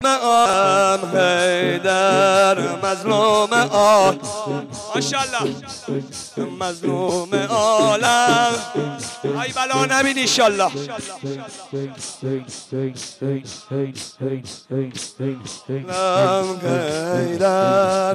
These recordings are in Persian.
ام حیدر مظلوم آل ماشاءالله مظلوم عالم ای بلا نبین انشالله ام حیدر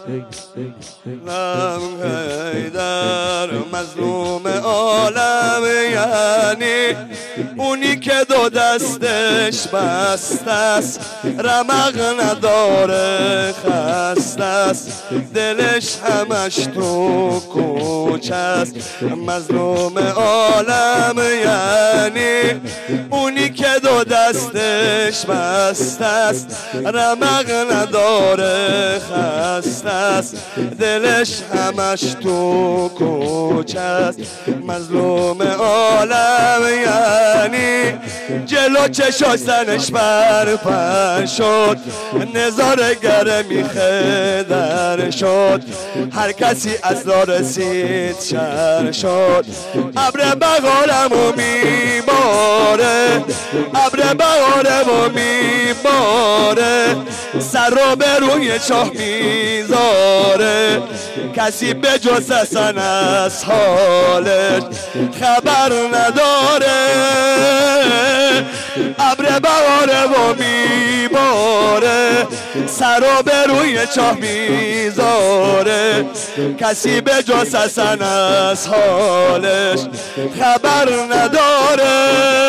ام حیدر مظلوم عالم یعنی اونی که دو دستش بسته است رمق نداره خسته است دلش همش تو کوچه است مظلوم عالم یعنی اونی که دو دستش بسته است رمق نداره خسته است دلش همش تو کوچه است مظلوم عالم یعنی جلو چشاش زنش برپن شد نظاره گر میخدر شد هر کسی از را رسید شر شد ابر بغارمو میباره ابر بغارمو میباره سر رو به روی چاه میذاره کسی به جز حسن از حالش خبر نداره ابر بهاره و میباره سر رو به روی چاه میذاره کسی به جز حسن از حالش خبر نداره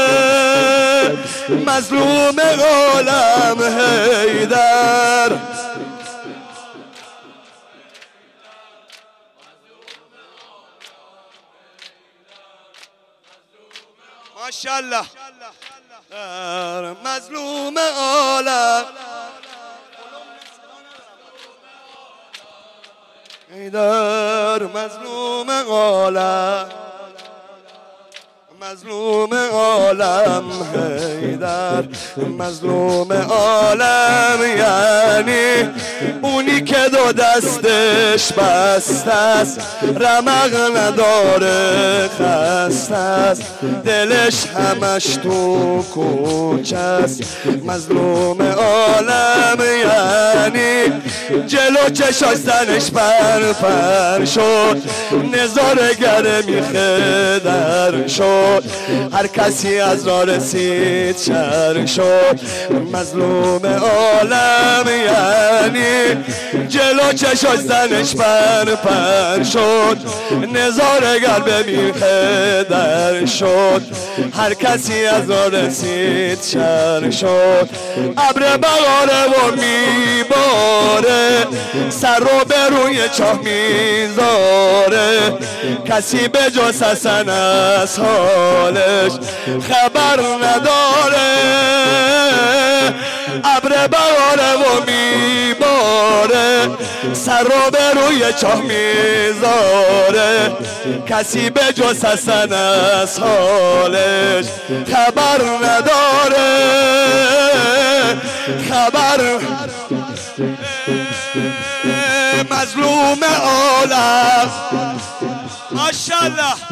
مظلوم عالم حیدر ماشاءالله مظلوم عالم حیدر مظلوم عالم مظلوم عالم حیدر مظلوم عالم یعنی اونی که دو دستش بسته است رمق نداره خسته است دلش همش تو کوچه است مظلوم عالم یعنی جلو چشاش زنش پر شد نظاره گر میخدر شد هر کسی از را رسید شر شد مظلوم عالم یعنی جلو چشاش زنش پر شد نظاره گر به میخدر شد هر کسی از را رسید شر شد ابر بهاره و میباره سر رو به روی چاه میذاره کسی به جز حسن از حالش خبر نداره ابر بهاره و میباره سر رو به روی چاه میذاره کسی به جز حسن از حالش خبر نداره خبر مظلوم عالم ماشاءالله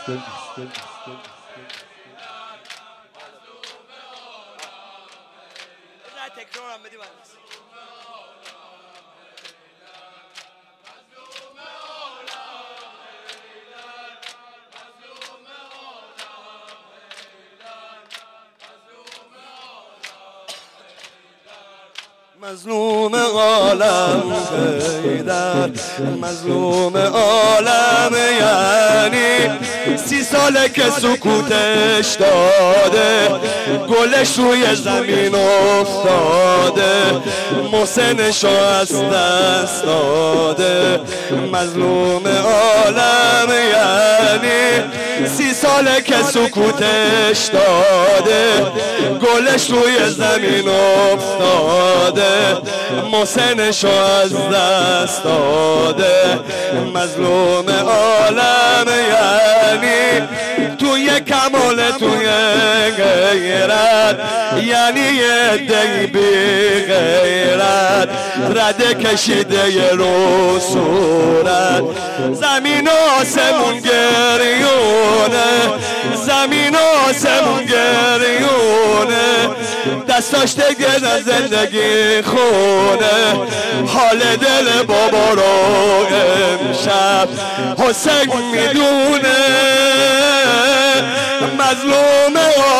مظلوم عالم حیدر مظلوم عالم یعنی 30 ساله که سکوتش داده گلش روی زمین افتاده محسنشو از دست داده مظلوم عالم یعنی 30 ساله که سکوتش داده گلش روی زمین افتاده محسنشو از دست داده مظلوم عالم یعنی توی کمال توی غیرت یعنی یه دی بی غیرت رده کشیده رو صورت زمین و آسمون گریونه زمین آسمون گریونه دستاش دیگه نه زندگی خونه حال دل بابا رو امشب حسین میدونه مظلوم